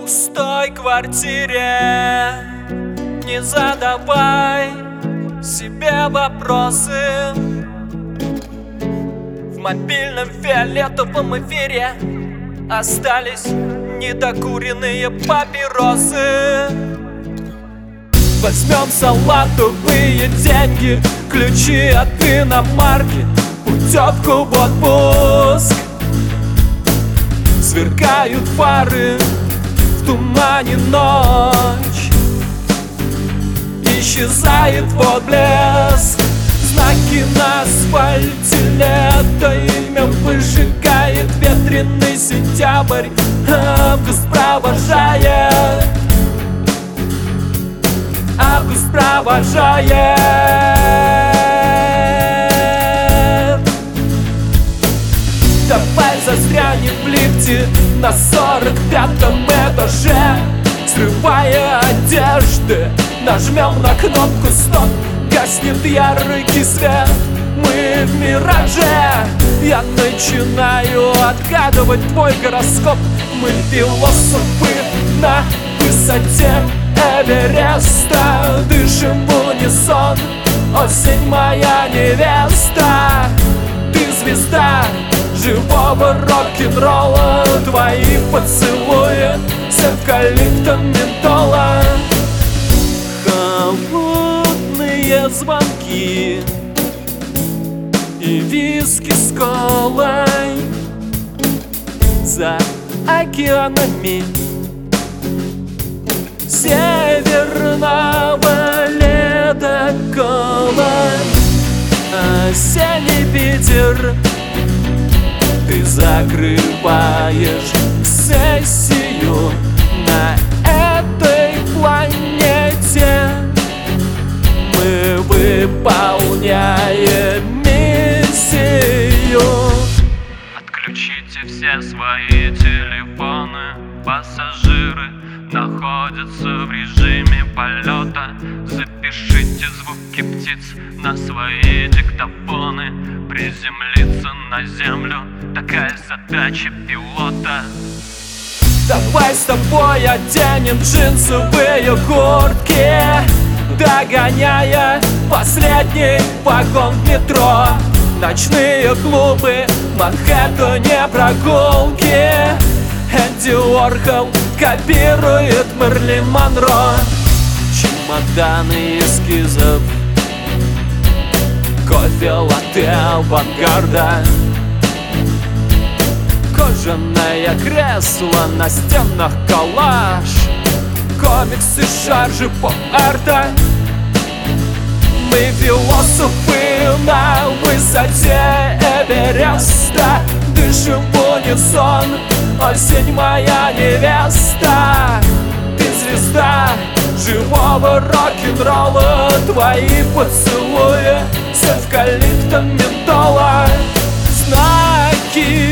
пустой квартире не задавай себе вопросы. В мобильном фиолетовом эфире остались недокуренные папиросы. Возьмем салатовые деньги, ключи от иномарки, путевку в отпуск. Сверкают фары в тумане ночь, исчезает отблеск. Знаки на асфальте, лето имя выжигает ветреный сентябрь. Август провожает, август провожает. Давай застрянем в лифте на 45-м этаже, срывая одежды, нажмем на кнопку стоп. Гаснет яркий свет, мы в мираже. Я начинаю отгадывать твой гороскоп. Мы философы на высоте Эвереста, дышим в унисон, осень моя невеста. Ты звезда живого рок-н-ролла, твои поцелуи с эвкалиптом ментола. Холодные звонки и виски с колой за океанами северного ледокола. Осенний ветер, ты закрываешь сессию на этой планете. Мы выполняем миссию. Отключите все свои телефоны, пассажиры находятся в режиме полета. Запишите звуки птиц на свои диктофоны. Приземлиться на землю — такая задача пилота. Давай с тобой оденем джинсовые куртки, догоняя последний вагон в метро. Ночные клубы, Манхэттене прогулки. Энди Уорхол копирует Мерлин Монро. Чемоданы эскизов, кофе, латте авангарда. Кожаное кресло, на стенах коллаж, комиксы, шаржи, поп-арта. Мы философы на высоте Эвереста, дышим в унисон, осень моя невеста. Ты звезда живого рок-н-ролла, твои поцелуи с эвкалиптом ментола. Знаки